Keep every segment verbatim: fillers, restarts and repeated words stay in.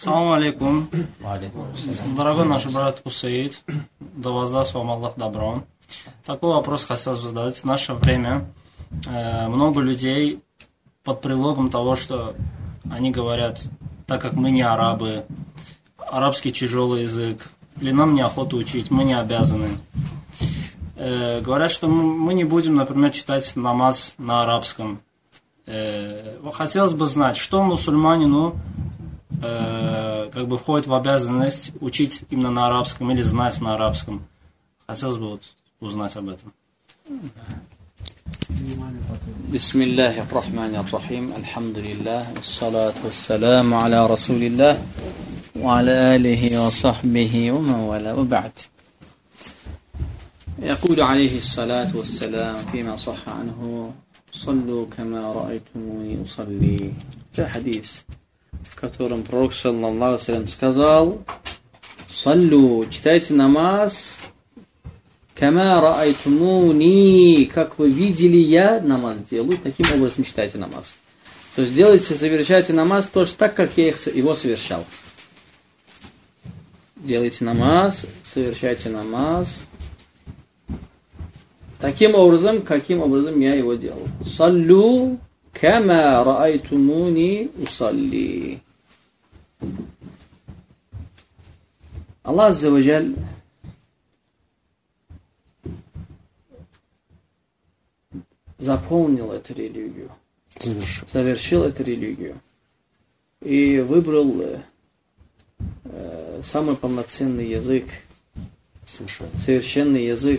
Салам алейкум. Дорогой наш брат Усаид, да воздаст вам Аллах добро. Такой вопрос хотел задать. В наше время э, много людей под предлогом того, что они говорят, так как мы не арабы, арабский тяжелый язык, или нам неохота учить, мы не обязаны. Э, говорят, что мы не будем, например, читать намаз на арабском. Э, хотелось бы знать, что мусульманину э, как бы входит в обязанность учить именно на арабском или знать на арабском. Хотелось бы вот узнать об этом. Бисмиллахи рахмани рахим. Алхамдулиллах. Вассалату вассаламу аля расулиллах. Ва аля алихи ва сахбихи ва мавала. Ва ба'д. يقول عليه الصلاة والسلام فيما صح عنه صلوا كما رأيتموني أصلي. Это хадис, в котором пророк саллаллаху алейхи ва саллям сказал: «Саллу, читайте намаз, кама раайтумуни, как вы видели, я намаз делаю, таким образом читайте намаз». То есть делайте, совершайте намаз тоже так, как я его совершал. Делайте намаз, совершайте намаз таким образом, каким образом я его делал. Саллу кама раайтумуни усалли. Аллах азза ва джаль заполнил эту религию, завершил, завершил эту религию и выбрал э, самый полноценный язык, совершенный, совершенный язык,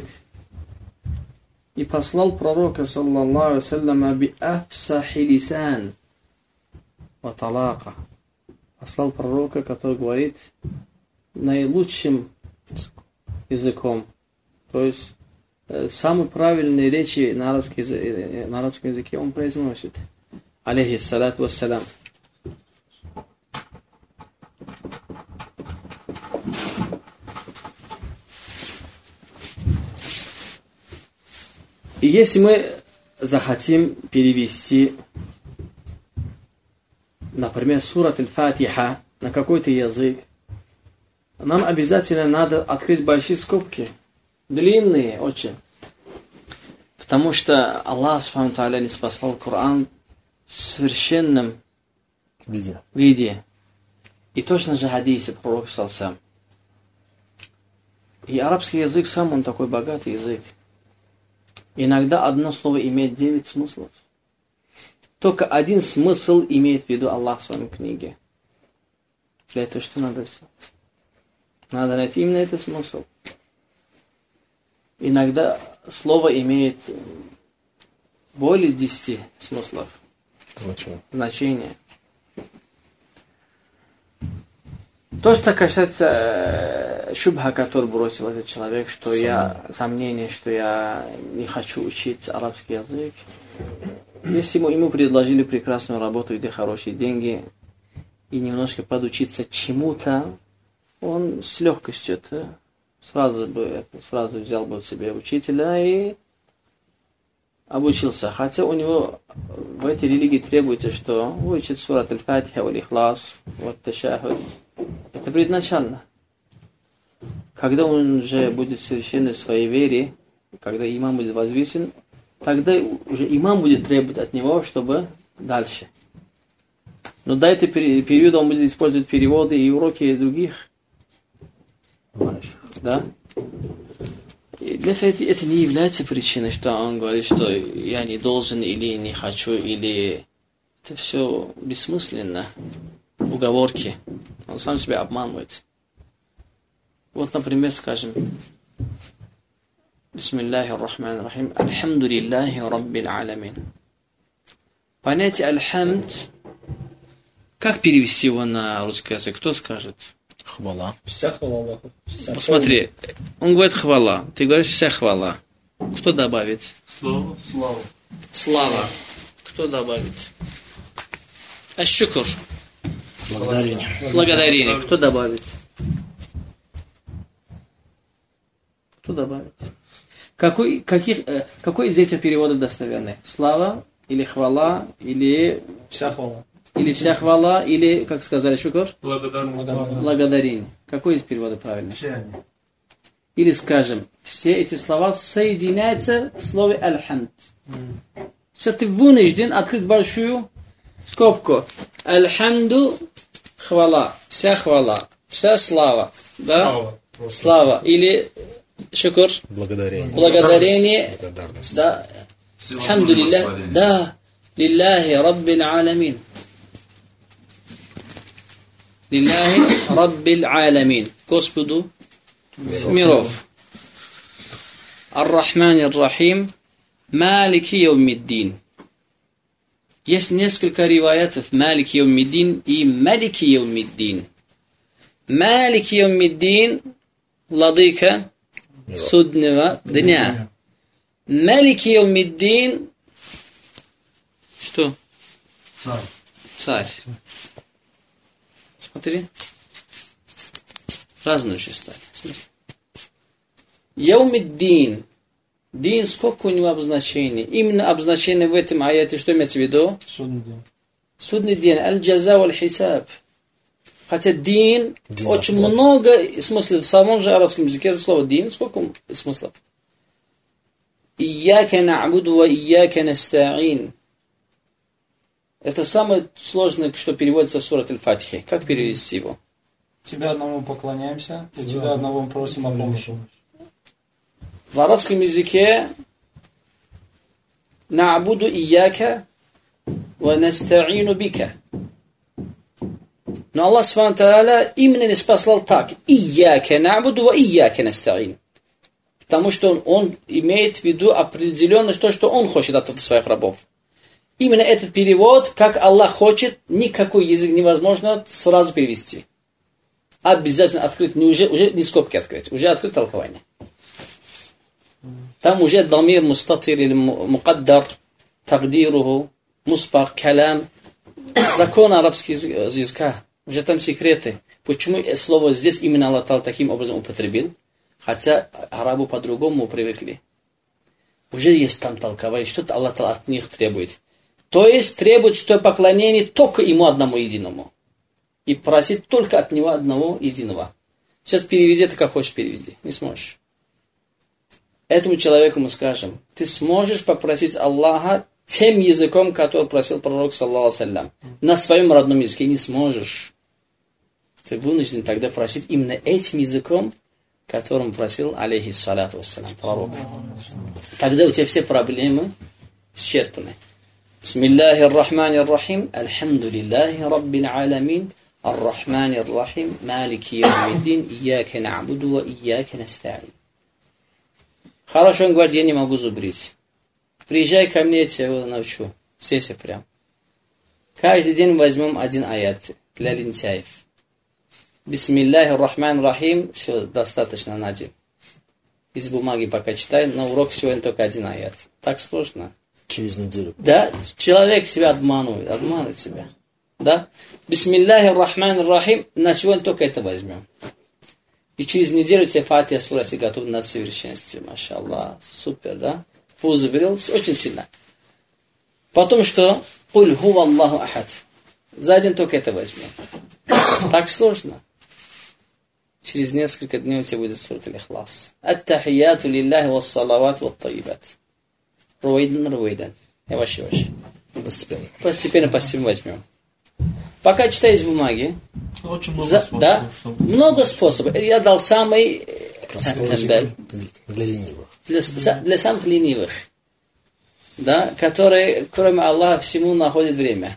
и послал пророка саллаллаху алейхи ва саллям би афсахи лисан ва талака. Послал пророка, который говорит наилучшим языком, то есть э, самые правильные речи на арабском языке, на арабском языке он произносит. Алейхи салату вассалям. И если мы захотим перевести, например, сурат аль-Фатиха на какой-то язык, нам обязательно надо открыть большие скобки, длинные очень. Потому что Аллах субхану ва тааля не спасал Коран в совершенном виде. виде. И точно же хадисе пророк саллаллаху. И арабский язык сам он такой богатый язык. Иногда одно слово имеет девять смыслов. Только один смысл имеет в виду Аллах в своей книге. Для этого что надо сделать? Надо найти именно этот смысл. Иногда слово имеет более десяти смыслов. Значение. Значение. То, что касается шубха, который бросил этот человек, что Сомнение. я, сомнение, что я не хочу учить арабский язык. Если ему, ему предложили прекрасную работу, где хорошие деньги, и немножко подучиться чему-то, он с легкостью это сразу бы, сразу взял бы себе учителя и обучился. Хотя у него в этой религии требуется, что выучит сурат аль-Фатиха, валь-Ихлас, ват-Ташахуд. Это предначально. Когда он уже будет совершенен в своей вере, когда имам будет возвысен, тогда уже имам будет требовать от него, чтобы дальше. Но до этого периода он будет использовать переводы и уроки других. Да? И для этого это, это не является причиной, что он говорит, что я не должен или не хочу, или это все бессмысленно. Уговорки. Он сам себя обманывает. Вот, например, скажем: Бисмиллахи рахмани рахим. Альхамдулиллахи раббил аламин. Понятие альхамд, как перевести его на русский язык? Кто скажет? Хвала. Вся хвала. Вся Посмотри, он говорит хвала. Ты говоришь вся хвала. Кто добавит? Слава. Слава. Слава. Кто добавит? Аш-шукр. Благодарение. Благодарение. Кто добавит? Кто добавит? Какой, каких, э, какой из этих переводов достоверный? Слава или хвала или... Вся хвала. или вся хвала, или, как сказали, шукр? Благодарность. Благодарение. Какой из перевода правильный? Все они. Или, скажем, все эти слова соединяются в слове «аль-хамд». Сейчас ты вынужден открыть большую скобку. Аль-хамду – хвала, вся хвала, вся слава. Да? Слава. Слава. Или шукр. Благодарение. Благодарение. Благодарность. Да. Алхамдулиллах. Да. Лиллахи Раббил Аламин. Лиллахи Раббил Аламин. Господу миров. Ар-Рахман ар-Рахим. Малики Йаумиддин. Есть несколько риваятов Малики Йаумиддин и Малики Йаумиддин. Малики Йаумиддин – владыка судного дня. Малики Йаумиддин – что? Царь. Царь. Смотри. Разные уже стали. Йаумиддин. Дин, сколько у него обозначений? Именно обозначение в этом аяте, что имеется в виду? Судный день. Судный день. Аль-джаза валь-хисаб. Хотя дин, Дин очень оплата. много смыслов. В самом же арабском языке слово дин, сколько смыслов? Ияка на'буду ва ияка наста'ин. Это самое сложное, что переводится в сурат Аль-Фатихе. Как перевести его? Тебя одному поклоняемся, у тебя одного просим о помощи. В арабском языке на'буду ияка ва наста'ину бика. Но Аллах Субхану Тааля именно не послал так. Ияка на'буду ва ияка наста'ин. Потому что он, он имеет в виду определенно то, что он хочет от своих рабов. Именно этот перевод, как Аллах хочет, никакой язык невозможно сразу перевести. Обязательно открыть, не уже, уже не скобки открыть, уже открыть толкование. Там уже дамир, мустатир или мукаддар, тагдируху, муспах, калям. Закон арабского языка. Уже там секреты. Почему слово здесь именно Аллах Та'аля таким образом употребил? Хотя арабы по-другому привыкли. Уже есть там толкование, что-то Аллах Та'аля от них требует. То есть требует, что поклонение только ему одному единому. И просить только от него одного единого. Сейчас переведи это, как хочешь переведи. Не сможешь. Этому человеку мы скажем, ты сможешь попросить Аллаха тем языком, который просил пророк, саллаллаху алейхи ва саллям. На своем родном языке не сможешь. Ты вынужден тогда просить именно этим языком, которым просил, алейхи салату вассалям, пророк. Тогда у тебя все проблемы исчерпаны. Бисмиллахи ар-Рахмани ар-Рахим. Альхамдулиллахи Раббил Аламин. Ар-Рахмани ар-Рахим. Малики Йаумиддин. Ияка на'буду ва ияка наста'ин. Хорошо, он говорит, я не могу зубрить. Приезжай ко мне, я тебя научу. Сеся прям. Каждый день возьмем один аят для лентяев. Бисмиллахи ар-Рахмани ар-Рахим. Все, достаточно на день. Из бумаги пока читай, на урок сегодня только один аят. Так сложно. Через неделю. Да, человек себя обманывает, обманывает себя. Да? Бисмиллахи ар-Рахмани ар-Рахим. На сегодня только это возьмем. И через неделю тебе Фатиха сура, если готов на совершенстве. Машаллах. Супер, да? Позабрел очень сильно. Потом что? Куль хува Аллаху ахад. За день только это возьмем. Так сложно. Через несколько дней у тебя будет сура Аль-Ихлас. Ат-тахияту лиллахи вас-салават ват-таибат. Руайдан, руайдан. Я вообще, вообще. Постепенно. Постепенно, постепенно возьмем. Пока читай из бумаги. Очень много За, способов. да? Чтобы... Много способов. Я дал самый... Простой Да. язык для ленивых. Для, для самых ленивых. Да? Которые, кроме Аллаха, всему находят время.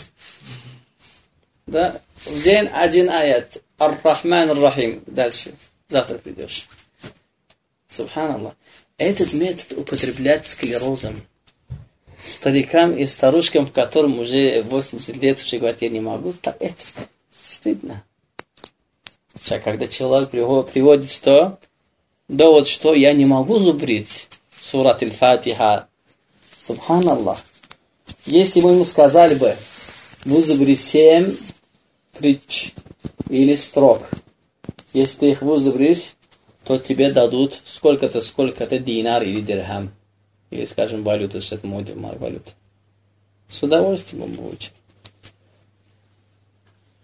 Да? В день один аят. Ар-Рахман ар-Рахим. Дальше. Завтра придешь. Субханаллах. Этот метод употреблять склерозом. Старикам и старушкам, в котором уже восемьдесят лет, уже говорят, я не могу. Так это стыдно. Сейчас, когда человек приводит что? Довод, что я не могу зубрить. Сурат Аль-Фатиха. Субханаллах. Если бы ему сказали бы, вызубри семь притч или строк. Если ты их вызубришь, то тебе дадут сколько-то, сколько-то динар или дирхам. Или, скажем, валюту, что это моя валюта. С удовольствием он выучит.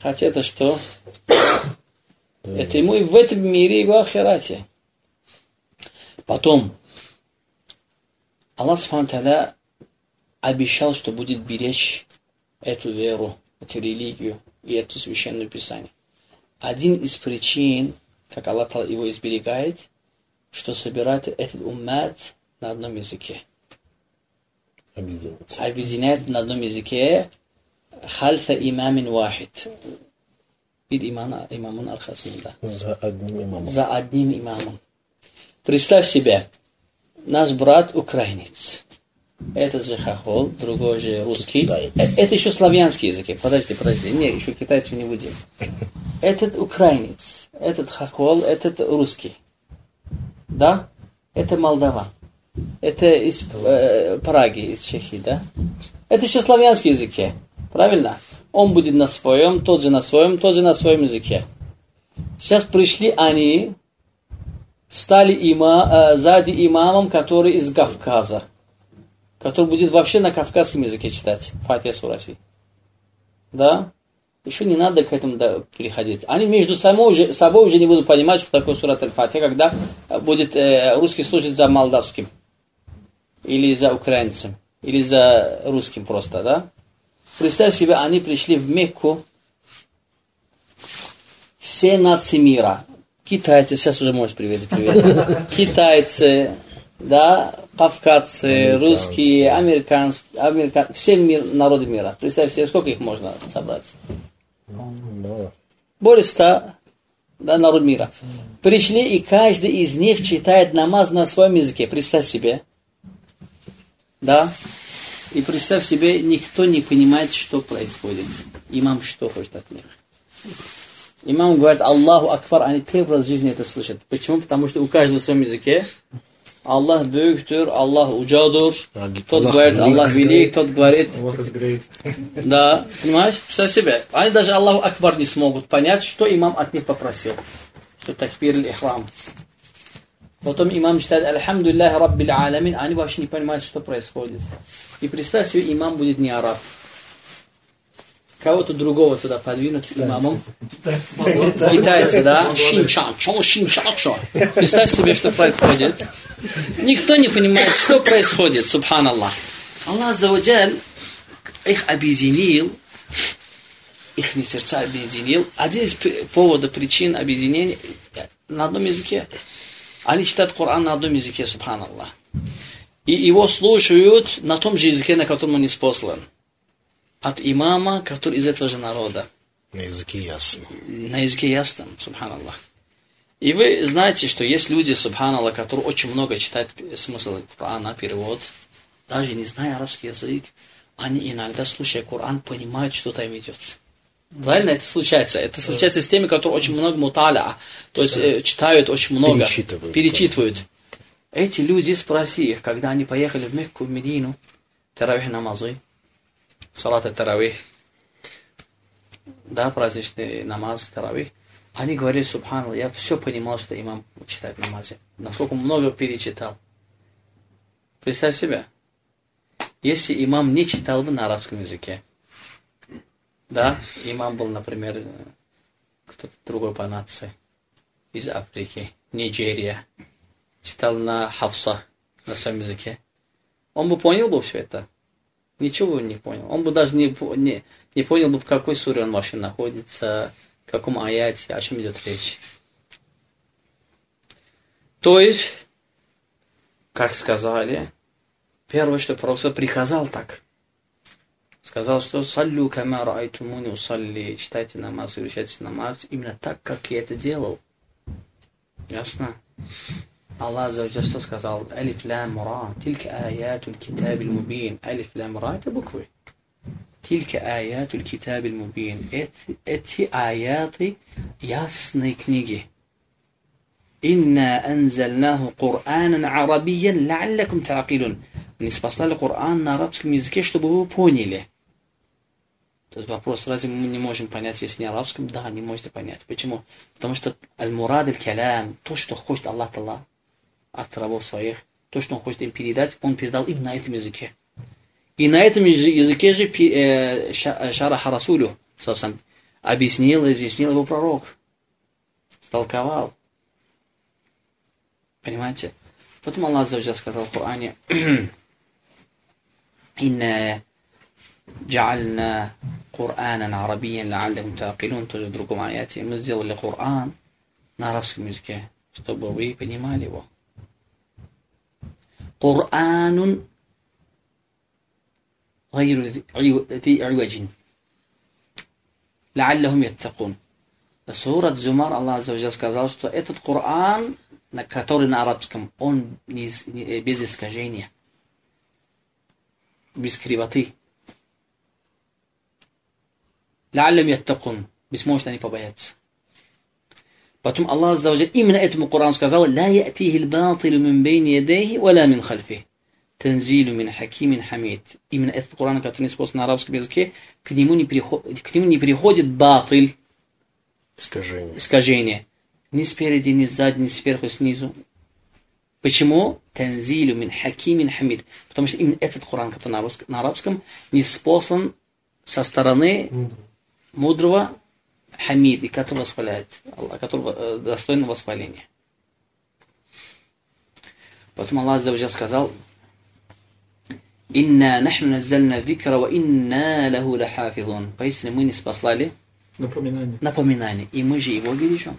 Хотя это что? Это ему и в этом мире, и в ахирате. Потом, Аллах Субхану Тааля обещал, что будет беречь эту веру, эту религию и эту священную писание. Один из причин, как Аллах его изберегает, что собирает этот уммат на одном языке. Объединить. Объединяет на одном языке хальфа имамин вахид. Вид имама, имамун аль-Хасим, да. За одним имамом. За одним имамом. Представь себе, наш брат украинец. Этот же хохол, другой же русский. Это, это еще славянские языки. Подожди, подожди. Не, еще китайцев не будем. Этот украинец, этот хохол, этот русский. Да? Это Молдова. Это из э, Праги, из Чехии, да? Это еще славянские языки. Правильно? Он будет на своем, тот же на своем, тот же на своем языке. Сейчас пришли они, стали има, э, сзади имамом, который из Кавказа, который будет вообще на кавказском языке читать Фатиха Сураси. Да? Еще не надо к этому переходить. Они между собой уже, собой уже не будут понимать, что такое Сурат Аль-Фатиха, когда будет э, русский слушать за молдавским, или за украинцем, или за русским просто, да? Представь себе, они пришли в Мекку, все нации мира, китайцы, сейчас уже можешь привет, привет, китайцы, да, кавказцы, русские, американцы, американцы, все мир, народы мира. Представь себе, сколько их можно собрать? Мало. Более ста, да, народ мира. Пришли, и каждый из них читает намаз на своем языке. Представь себе. Да? И представь себе, никто не понимает, что происходит. Имам что хочет от них. Имам говорит Аллаху Акбар, они первый раз в жизни это слышат. Почему? Потому что у каждого в своем языке Аллах бюктür, Аллах уджадур. Тот говорит Аллах велик, тот говорит да, понимаешь? Представь себе. Они даже Аллаху Акбар не смогут понять, что имам от них попросил. Что такбир аль-ихрам. Потом имам читает Альхамдулиллахи Раббил Аламин, они вообще не понимают, что происходит. И представь себе, имам будет не араб. Кого-то другого туда подвинуть имамом. Китайцы, да? Шинчан, чо, шинчан, чо. Представь себе, что происходит. Никто не понимает, что происходит, субханаллах. Аллах Аззаваджаль их объединил, их сердца объединил. Один из поводов, причин объединения на одном языке. Они читают Коран на одном языке, субханаллах. И его слушают на том же языке, на котором он испослан. От имама, который из этого же народа. На языке ясно. На языке ясно, субханаллах. И вы знаете, что есть люди, субханаллах, которые очень много читают смысл Корана, перевод, даже не зная арабский язык, они иногда, слушая Коран, понимают, что там идет. Правильно это случается? Это случается с теми, которые очень много муталя, то есть э, читают очень много, перечитывают. перечитывают. Эти люди, спроси их, когда они поехали в Мекку, в Медину, таравих намазы, салат таравих, да, праздничный намаз, таравих, они говорили, субханаллах, я все понимал, что имам читает намазы. Насколько много перечитал. Представь себе, если имам не читал бы на арабском языке, да, имам был, например, кто-то другой по нации, из Африки, Нигерия, читал на Хавса, на своем языке, он бы понял бы все это? Ничего бы не понял. Он бы даже не, не, не понял бы, в какой суре он вообще находится, в каком аяте, о чем идет речь. То есть, как сказали, первое, что Пророк приказал так. Сказал, что «Саллю кама раайтумуни усалли», читайте намаз, совершайте намаз, именно так, как я это делал. Ясно? Аллах Аззаваджаль что сказал? «Алиф лам ра, тилька аятуль китабиль мубин». Алиф лам ра — это буквы. «Тилька аятуль китабиль мубин». Эти, эти аяты ясные книги. «Инна анзальнаху Кур'анан арабиян ла'аллакум та'акилун». Мы спаслали Коран на арабском языке, чтобы вы поняли. То есть вопрос, разве мы не можем понять, если не арабском? Да, не можете понять. Почему? Потому что аль-мурад аль-калям, то, что хочет Аллах Талла от рабов своих, то, что он хочет им передать, он передал им на этом языке. И на этом языке же шараха расулю, объяснил, изъяснил его пророк. Столковал. Понимаете? Потом Аллах Азза ва Джалля сказал в Коране: «Инна джа'альна Куранан арабиян ла'аллакум та'акилун». Тоже в другом аяте. Мы сделали Коран на арабском языке, чтобы вы понимали его. Куранун гайру зи и'ваджин ла'аллахум яттакун. Сурат Зумар Аллах Азза ва Джалля сказал, что этот Коран, который на арабском, он не, не, без искажения, без кривоты. Ла'аллахум яттакун. Быть может, они побоятся. Потом Аллах Азза ва Джалля именно этому Корану сказал: «Ла я'тихи л-батилу мин бейни ядейхи, ва ла мин хальфихи. Танзилу мин хакимин хамид». Именно этот Коран, который не спослан на арабском языке, к нему не приходит, к нему не приходит батиль, искажение. искажение. Ни спереди, ни сзади, ни сверху, снизу. Почему? Танзилу мин хакимин хамид. Потому что именно этот Коран, который на арабском, на арабском не спослан со стороны мудрого хамид, и который восхваляет Аллах, который э, достоин восхваления. Потом Аллах Азза ва Джалля сказал: «Инна нахну наззальна зикра, ва инна лаху лахафизун». Поистине мы не спаслали Напоминание. напоминание, и мы же его бережем.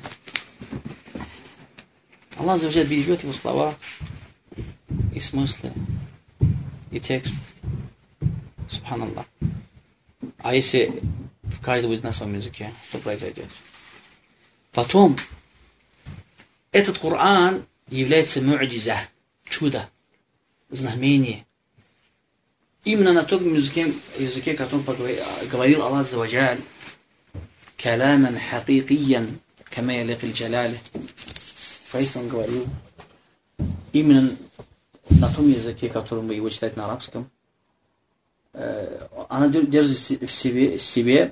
Аллах Азза ва Джалля бережет его слова, и смыслы, и текст. Субханаллах. А если в каждом будет на своем языке, что произойдет? Потом, этот Коран является му'джиза, чудо, знамение. Именно на том языке, языке, которым говорил Аллах Азза ва Джалля: «Каламан хакикиян, кама ялик аль-джалали». Фаис он говорил именно на том языке, которым вы его читаете на арабском. Она держит в себе, в себе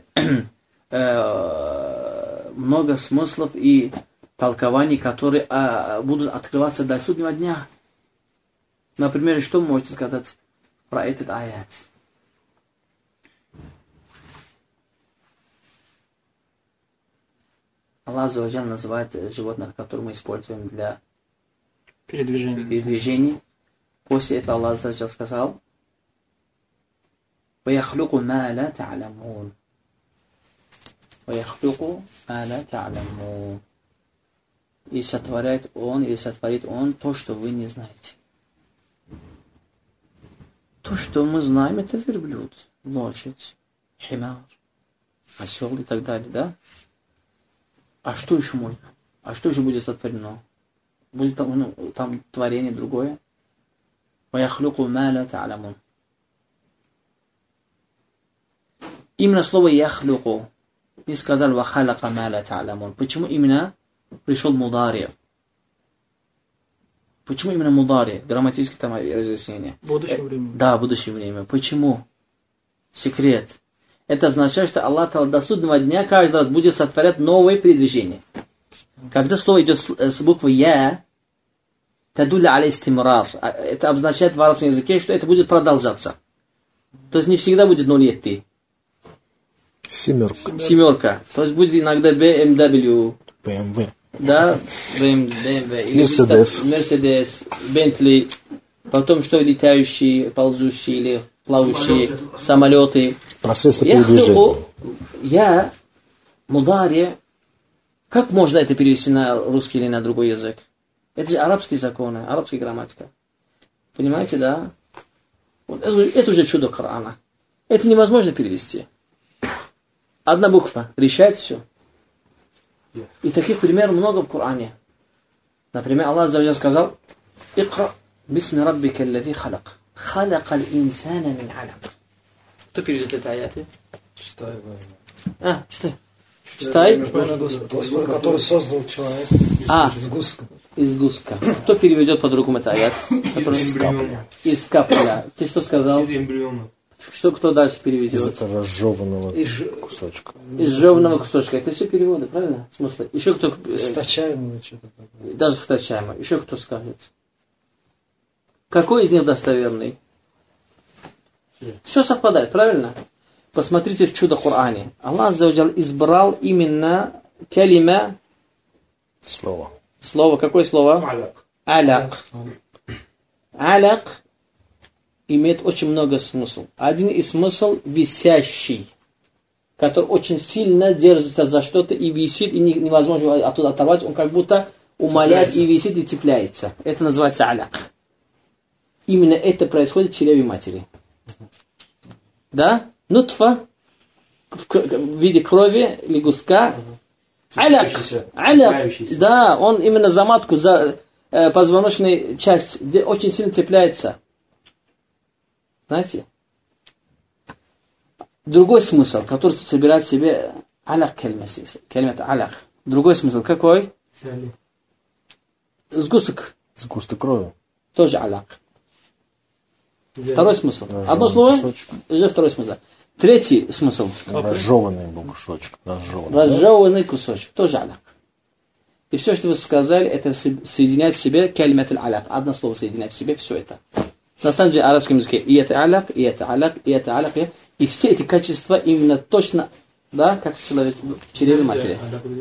э, много смыслов и толкований, которые э, будут открываться до суднего дня. Например, что вы можете сказать про этот аят? Аллах Азза ва Джалля называет животных, которые мы используем для передвижения. передвижений. После этого Аллах Азза ва Джалля сказал: وَيَخْلُقُ مَا لَا تَعْلَمُونَ. وَيَخْلُقُ مَا لَا تَعْلَمُونَ. И сотворяет Он, или сотворит Он то, что вы не знаете. То, что мы знаем, это верблюд, лошадь, химар, осел и так далее, да? А что еще можно? А что еще будет сотворено? Будет там, ну, там творение другое? وَيَخْلُقُ مَا لَا تَعْلَمُونَ. Именно слово «яхлюку» не сказал «вахалака ма ла та'ламун». Почему именно пришел мудари? Почему именно мудари? Грамматическое там разъяснение. Будущее время. Да, будущее время. Почему? Секрет. Это означает, что Аллах до судного дня каждый раз будет сотворять новые передвижения. Когда слово идет с буквы «я», тадулля аля истимрар. Это означает в арабском языке, что это будет продолжаться. То есть не всегда будет ноль ты. Семерка. Семерка. То есть будет иногда би эм дабл ю. бэ эм вэ. Да, би эм дабл ю. Мерседес. Мерседес, Бентли. Потом что, летающие, ползущие или плавающие самолеты. самолеты. Средства передвижения. Я, мудари, как можно это перевести на русский или на другой язык? Это же арабские законы, арабская грамматика. Понимаете, да? Вот это, это уже чудо Корана. Это невозможно перевести. Одна буква решает все. И таких примеров много в Коране. Например, Аллах Азза ва Джалля сказал: «Икра бисми раббика аллази халак. Халакал инсана мин алак». Кто переведет это аяты? Читай. А, читай. Читай. Который создал человека а, из гуска. Из гуска. Кто переведет по-другому это аят? Из эмбриона. Из капля. Ты что сказал? Из эмбриона. Что кто дальше переведет? Из этого разжеванного из... кусочка. Из жеванного кусочка. Это все переводы, правильно? Смысл. Еще кто... Источаемое что-то такое. Даже источаемое. Еще кто скажет? Какой из них достоверный? Все совпадает, правильно? посмотрите в чудо Коране. Аллах Аззаваджаль избрал именно калима. Слово. Слово, какое слово? Аляк. Аляк. Аляк имеет очень много смыслов. Один из смыслов висящий, который очень сильно держится за что-то и висит, и невозможно оттуда оторвать. Он как будто умаляет цепляется. И висит, и цепляется. Это называется аляк. Именно это происходит в чреве матери. Да? Нутфа в виде крови, лягушка. Аляк. Аляк. Да, он именно за матку, за э, позвоночную часть, где очень сильно цепляется. Знаете? Другой смысл, который собирает в себе аляк кельмасис. Кельмат аляк. Другой смысл какой? Сгусток. Сгусток крови. Тоже аляк. Второй смысл. Одно слово, уже второй смысл. Третий смысл. Разжеванный был кусочек. Разжеванный, Разжеванный да? кусочек. Тоже аляк. И все, что вы сказали, это соединяет в себе кельмат аляк. Одно слово соединяет в себе все это. На самом деле, в арабском языке и это аляк, и это аляк, и это аляк. И все эти качества именно точно, да, как в человеке, в чреве матери.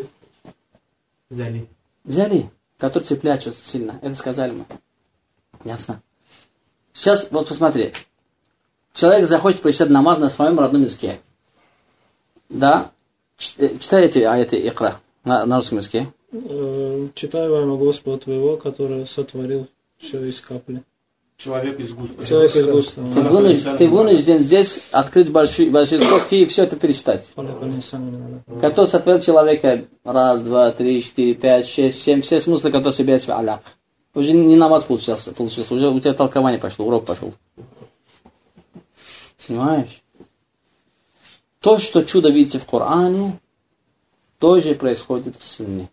Зали. Зали, который цепляет очень сильно. Это сказали мы. Ясно. Сейчас, вот посмотри. Человек захочет прочитать намаз на своем родном языке. Да? Читайте аяты икра на, на русском языке. Читай во имя Господа твоего, который сотворил все из капли. Человек из густа. Человек из густа. Ты, вынужден, ты вынужден здесь открыть большие, большие скобки и все это перечитать. Который сотворил человека раз, два, три, четыре, пять, шесть, семь. Все смыслы, которые собираются в аляк. Уже не намаз получился, получился, уже у тебя толкование пошло, урок пошел. Понимаешь? То, что чудо видите в Коране, тоже происходит в Сунне.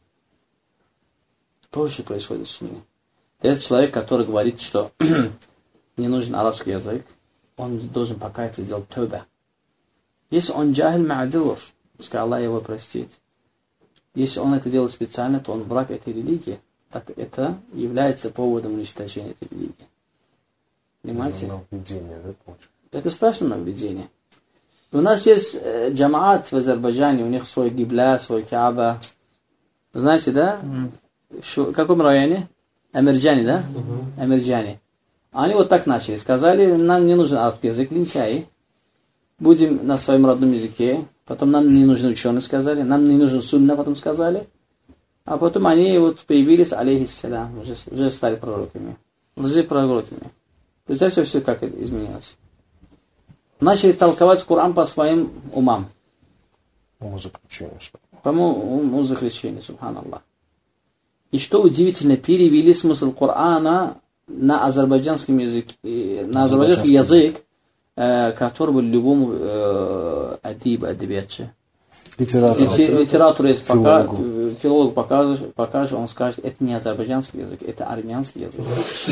Тоже происходит в Сунне. Это человек, который говорит, что не нужен арабский язык, он должен покаяться и сделать тёба. Если он джахиль ма'адур, пускай Аллах его простит. Если он это делает специально, то он враг этой религии. Так это является поводом уничтожения этой религии. Понимаете? Нововведение, да, это страшное нововведение. У нас есть э, джамаат в Азербайджане, у них свой гибля, свой кааба. Знаете, да? Mm. Шо, в каком районе? Амирджане, да? Mm-hmm. Амирджане. Они вот так начали. Сказали, нам не нужен арабский язык, лентяи. Будем на своем родном языке. Потом нам не нужны ученые, сказали. Нам не нужен сунна, потом сказали. А потом они вот появились, алейхиссалям, уже, уже стали пророками. Лжи пророками. Представьте, все как изменилось. Начали толковать Коран по своим умам. Умозаключение. По умозаключению, субханаллах. И что удивительно, перевели смысл Корана на азербайджанском языке, на азербайджанский язык, э, который был любому э, адиб, адибиатче. Литература. Литература, если пока, филолог покажет, покажет, он скажет, это не азербайджанский язык, это армянский язык.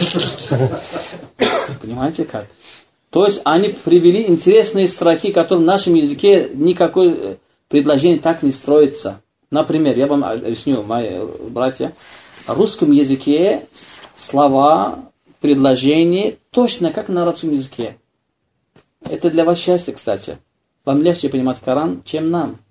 Понимаете как? То есть они привели интересные строки, которые в нашем языке никакое предложение так не строится. Например, я вам объясню, мои братья, в русском языке слова, предложения точно как на арабском языке. Это для вас счастье, кстати. Вам легче понимать Коран, чем нам.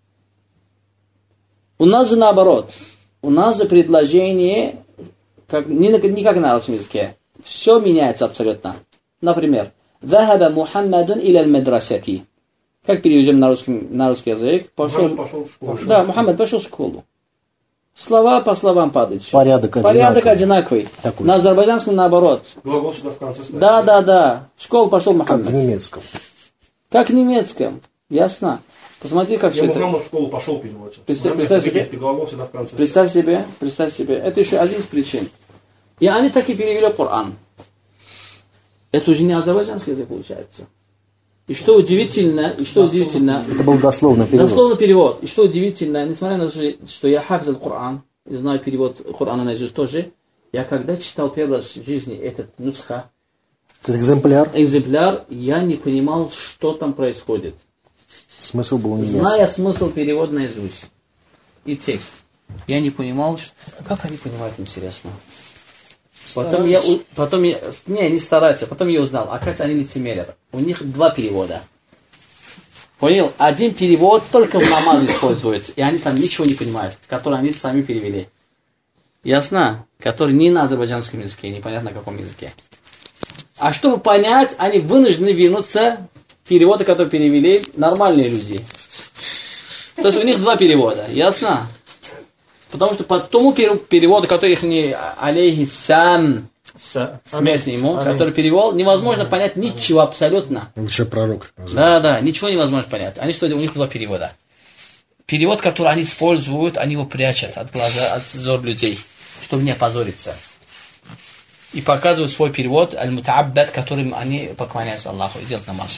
У нас же наоборот. У нас же предложение как, не, не как на арабском языке. Все меняется абсолютно. Например, «Захаба Мухаммадун иля аль-мадрасати». Как переведем на русский, на русский язык? Пошел, Мухаммад пошел в школу. Да, Мухаммад пошел в школу. Слова по словам падают. Порядок одинаковый. Порядок одинаковый. Такой. На азербайджанском наоборот. Глагол сюда в конце ставить. Да, да, да. В школу пошел Мухаммад. Как в немецком. Как в немецком. Ясно. Посмотри, как Я все это. Мухаммад в школу пошел переводится. Представь, представь себе. Ты глагол сюда в конце. Представь себе, представь себе. Это еще один из причин. И они так и перевели Коран. Это уже не азербайджанский язык получается. И что удивительно, и что удивительно, Это был дословный перевод. дословный перевод. И что удивительно, несмотря на то, что я хафзал Коран, и знаю перевод Корана наизусть тоже, я когда читал первый раз в жизни этот нусха, Этот экземпляр, экземпляр, я не понимал, что там происходит. смысл был не ясен. Зная смысл перевода наизусть и текст, я не понимал, что... как они понимают, интересно. Потом я, потом я, не, не стараются, потом я узнал, оказывается, они лицемерят. У них два перевода. Понял? Один перевод только в намаз используют, и они там ничего не понимают, который они сами перевели. Ясно? Который не на азербайджанском языке, непонятно на каком языке. А чтобы понять, они вынуждены вернуться в переводы, которые перевели нормальные люди. То есть у них два перевода, ясно? Потому что по тому переводу, который их не алейхиссам, смерть ему, который перевел, невозможно понять ничего абсолютно. Лучше пророк. Да, да, ничего невозможно понять. Они что, у них два перевода. Перевод, который они используют, они его прячут от глаза, от взор людей, чтобы не опозориться. И показывают свой перевод, аль-мутааббад, которым они поклоняются Аллаху и делают намаз.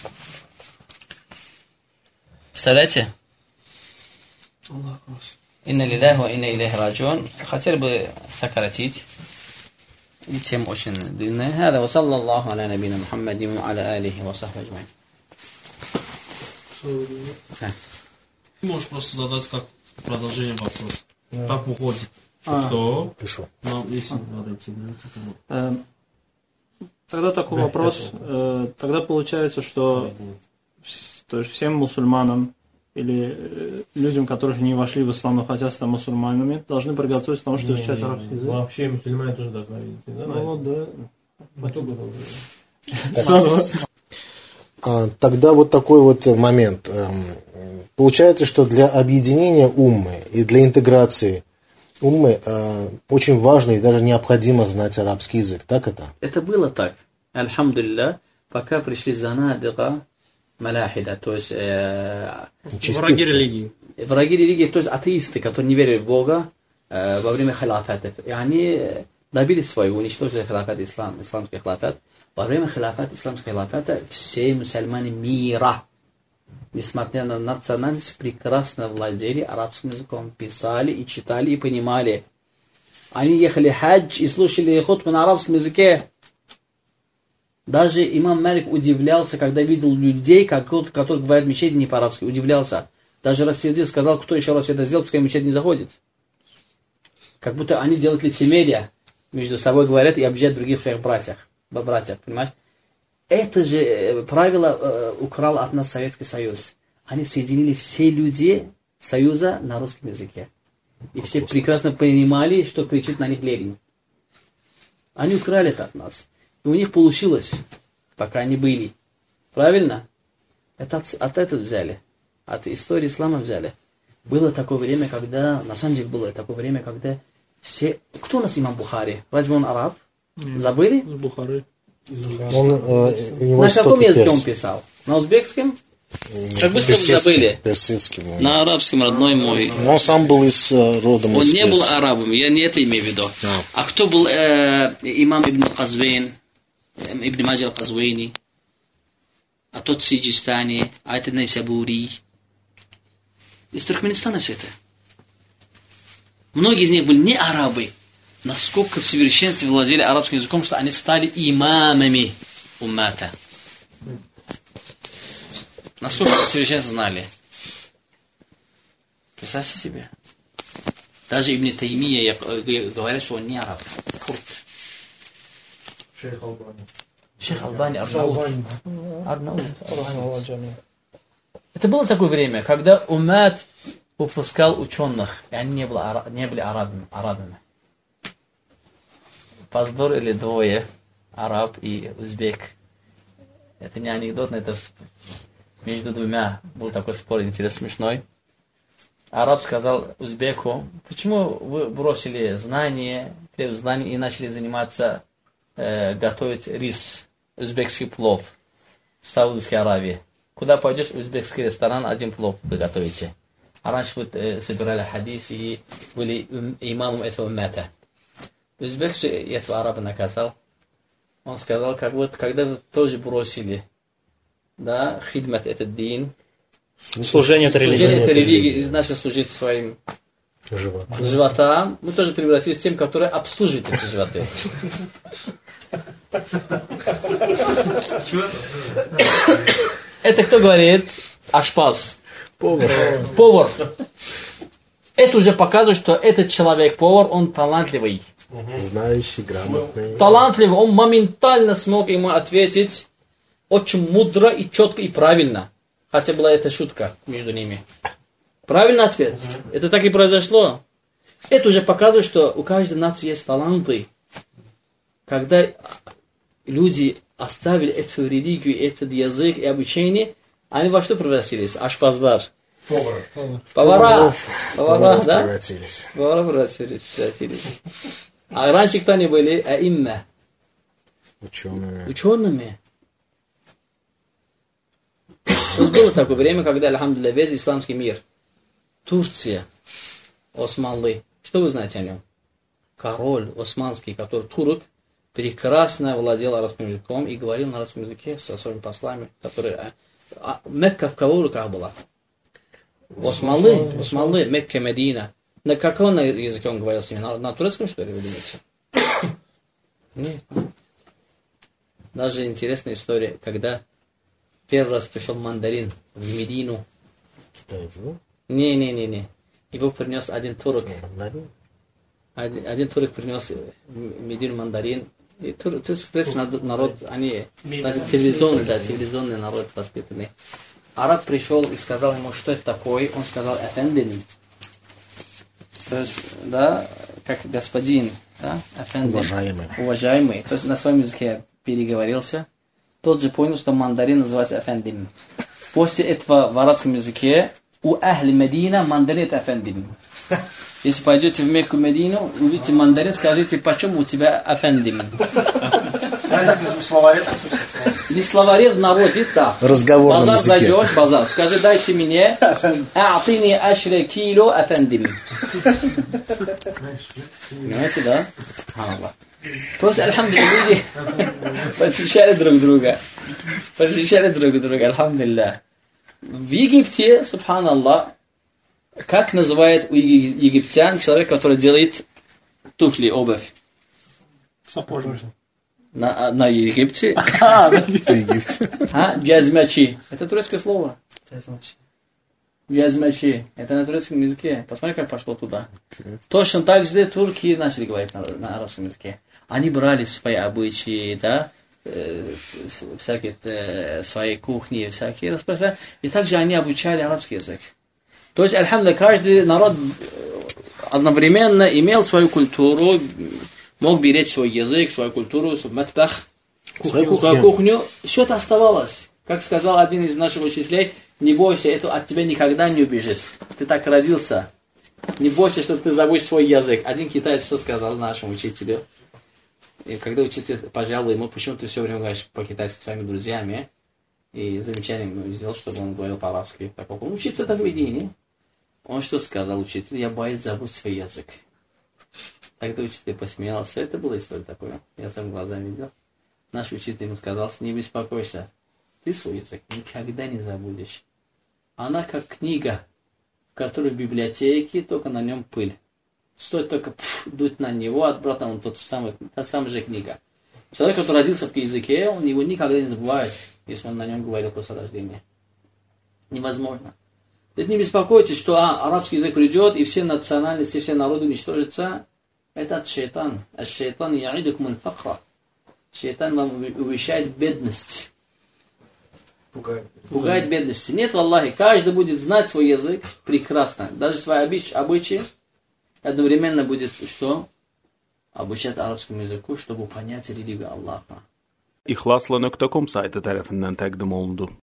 Представляете? Инна лилляхи ва инна илейхи раджиун. Хотели бы сократить. И тема очень длинная. Хада ва саллаллаху аля набина Мухаммадин ва аля алихи ва сахби аджмаин. Можешь просто задать как продолжение вопроса. Yeah. Как выходит? А, что? Пишу. Нам, если надо идти, э, тогда такой да, вопрос. Э, тогда получается, что то есть всем мусульманам или э, людям, которые не вошли в ислам, но хотят стать мусульманами, должны приготовиться к тому, что изучать арабский язык. Вообще мусульмане тоже должны видеть. Да, ну, да. Тогда вот такой вот момент. Получается, что для объединения уммы и для интеграции уммы очень важно и даже необходимо знать арабский язык. Так это? Это было так. Альхамдулилля, пока пришли занадига, маляхида, то есть э, враги религии. Враги религии, то есть атеисты, которые не верили в Бога э, во время халяфата. И они добились своего, уничтожили халяфат ислам, исламский халяфат. Во время халяфата, исламского халяфата, все мусульмане мира, несмотря на национальность, прекрасно владели арабским языком, писали и читали и понимали. Они ехали хадж и слушали хутбу на арабском языке. Даже имам Малик удивлялся, когда видел людей, которые говорят мечети не по-арабски, удивлялся. Даже рассердил, сказал, кто еще раз это сделал, пускай мечеть не заходит. Как будто они делают лицемерие, между собой говорят и обижают других своих братьев. братьев, понимаешь? Это же правило э, украл от нас Советский Союз. Они соединили все люди Союза на русском языке. И все прекрасно понимали, что кричит на них Ленин. Они украли это от нас. И у них получилось, пока они были. Правильно? Это от, от этого взяли. От истории ислама взяли. Было такое время, когда, на самом деле было такое время, когда все... Кто у нас имам Бухари? Разве он араб? Нет. Забыли? Бухари. Он, э, на каком языке он писал? На узбекском? Как быстро вы забыли? Персидским. На арабском, родной мой. Он сам был из рода Он не был арабом, я не это имею в виду. А, а кто был э, имам Ибн Казвин, Ибн Маджа Казвини, а тот в Сиджистане, а это Найсабури. Из Туркменистана все это. Многие из них были не арабы. Насколько в совершенстве владели арабским языком, что они стали имамами уммата. Насколько в совершенстве знали. Представьте себе. Даже Ибн Таймия говорят, что он не араб. Курд. Шейх Албани. Шейх Албани, Арнаут. Арнаут. Это было такое время, когда уммат выпускал ученых, и они не были, не были арабами. арабами. Поздорили двое, араб и узбек. Это не анекдот, но это между двумя был такой спор интересный, смешной. Араб сказал узбеку, почему вы бросили знания, знания и начали заниматься, э, готовить рис, узбекский плов в Саудовской Аравии. Куда пойдешь, в узбекский ресторан, один плов вы готовите. А раньше вы э, собирали хадис и были имамом этого уммата. Узбек же этого араба наказал. Он сказал, как вот, когда вы тоже бросили, да, хидмат этот дин, служение этой религии, служение этой религии, и начали служить своим Живот. животам, мы тоже превратились тем, которые обслуживают эти животы. Это кто говорит? Ашпаз. Повар. Повар. Это уже показывает, что этот человек, повар, он талантливый. Знающий, грамотный. Талантливый, он моментально смог ему ответить очень мудро и четко и правильно. Хотя была это шутка между ними. Правильный ответ. Это так и произошло. Это уже показывает, что у каждой нации есть таланты. Когда люди оставили эту религию, этот язык и обучение, они во что превратились? Ашпаздар. Повар. Повара. Повара, да? Превратились. Повара превратились. А раньше кто они были? Аимма. Учеными. Учеными. Вот было такое время, когда, альхамдулилля, весь исламский мир. Турция, Османлы. Что вы знаете о нем? Король османский, который турок, прекрасно владел арабским языком и говорил на арабском языке со своими послами, которые... А, Мекка в кого руках была? Османлы, Османлы, Мекка, Медина. На каком языке он говорил с ними? На, на турецком, что ли, вы думаете? Нет. Даже интересная история, когда первый раз пришел мандарин в Медину. Китаец, да? Не-не-не-не. Его принес один турок. Мандарин? Один, один турок принес в Медину мандарин. И тур, турецкий народ, они даже цивилизованный, да, цивилизованный народ воспитанный. Араб пришел и сказал ему, что это такое. Он сказал, эфендин. То есть, да, как господин, да, эфендин. Уважаемый. Уважаемый. То есть на своем языке переговорился. Тот же понял, что мандарин называется эфендин. После этого в арабском языке у ахли Медина мандарин это эфендин. Если пойдете в Мекку, Медину, увидите мандарин, скажите, почему у тебя эфендин? Не словаре в народе, да. Разговорном базар языке. зайдешь, базар, скажи, дайте мне а'тини ашре кило эфендин. Понимаете, да? Субханаллах. То есть, альхамдулилля, люди посвящали друг друга. Посвящали друг друга, альхамдулилля. В Египте, субханаллах, как называют у египтян человек, который делает туфли, обувь? Сапожник. На, на Египте? Египте. А, джазмачи. Это турецкое слово. Джазмачи. Это на турецком языке. Посмотри, как пошло туда. Точно так же турки начали говорить на, на арабском языке. Они брали свои обычаи, да, э, всякие э, свои кухни, всякие распространяли. И также они обучали арабский язык. То есть, альхамдулилля, каждый народ одновременно имел свою культуру, мог беречь свой язык, свою культуру, свой матбах, свою, свою кухню. Что-то оставалось. Как сказал один из наших учителей, не бойся, это от тебя никогда не убежит. Ты так родился. Не бойся, что ты забудешь свой язык. Один китаец что сказал нашему учителю? И когда учитель пожаловал ему, почему ты все время говоришь по-китайски с своими друзьями, и замечание ему сделал, чтобы он говорил по-арабски. Так как он учится так в Медине. Он что сказал учителю? Я боюсь забыть свой язык. Тогда учитель посмеялся. Это была история такая. Я сам глазами видел. Наш учитель ему сказал, не беспокойся. Ты свой язык никогда не забудешь. Она как книга, в которой в библиотеке, только на нем пыль. Стоит только пф, дуть на него, обратно он тот самый, та самая же книга. Человек, который родился в языке, он его никогда не забывает, если он на нем говорил после рождения. Невозможно. Ведь не беспокойтесь, что а, арабский язык придет, и все национальности, все народы уничтожатся. Это от шейтана. А шейтан яидукум аль-факра. Шейтан вам увещает бедность. Пугает. Пугает бедности. Нет, валлахи, каждый будет знать свой язык прекрасно. Даже свои обычаи одновременно будет что? Обучать arabskому языку, чтобы понять религию Аллаха. İhlasla nokta com saytı tarafından təqdim olundu.